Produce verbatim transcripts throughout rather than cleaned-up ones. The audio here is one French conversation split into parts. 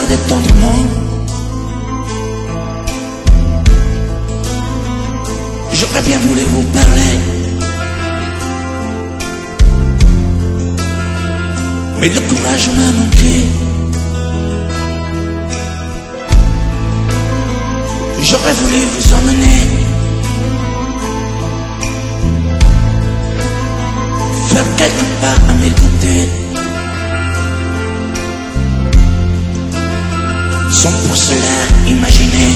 regardait tendrement. J'aurais bien voulu vous parler, mais le courage m'a manqué. J'aurais voulu vous emmener, faire quelques pas à mes côtés, sans pour cela imaginer,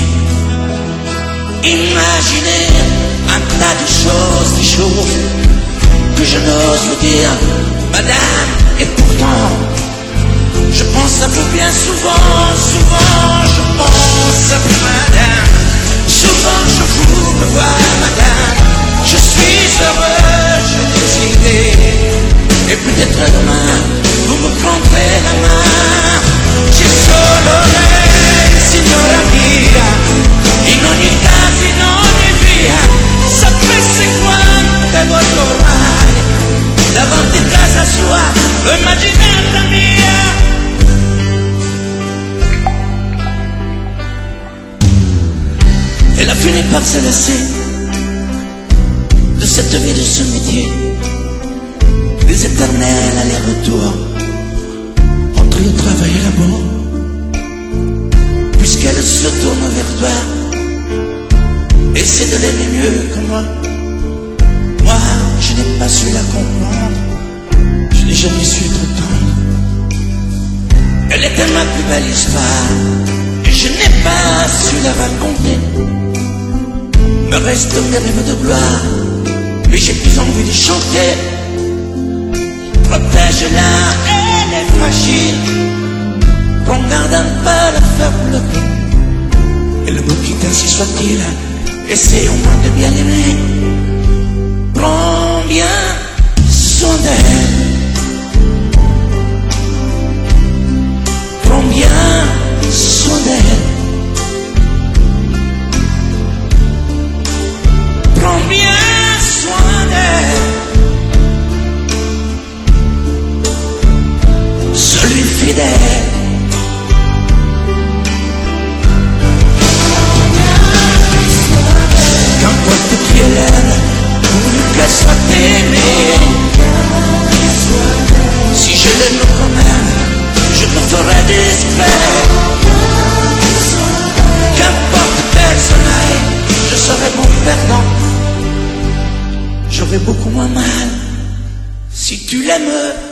imaginer un tas de choses, des choses que je n'ose vous dire, madame. Et pourtant, je pense à vous bien souvent, souvent je pense à vous, madame. Souvent je vous revois, madame. Je suis heureux, je décidé. Et peut-être demain, vous me prendrez la main. Ci solo lei, signora mia, in ogni casa, in ogni via. Sapesse quante volte ormai davanti a casa sua l'ho immaginata mia. Elle a fini par se lasser de cette vie, de ce métier, des éternels allers-retours entre le travail et l'amour. Puisqu'elle se tourne vers toi, essaie de l'aimer mieux que moi. Moi, je n'ai pas su la comprendre, je n'ai jamais su être tendre. Elle était ma plus belle histoire, et je n'ai pas su la raconter. Me restent mes rêves de gloire, mais j'ai plus envie de chanter. Protège-la, elle est fragile, qu'on garde un pas la faire pleurer. Et le mot quitte ainsi soit-il, essaie au moins de bien aimer. Prends bien soin d'elle, prends bien soin d'elle, prends bien soin d'elle. Celui fidèle, qu'importe qui elle est, pourvu qu'elle soit aimée. Si je l'aime quand même, je me ferai discret. Qu'importe qu'elle s'en aille, je serai mon perdant. J'aurai beaucoup moins mal si tu l'aimes.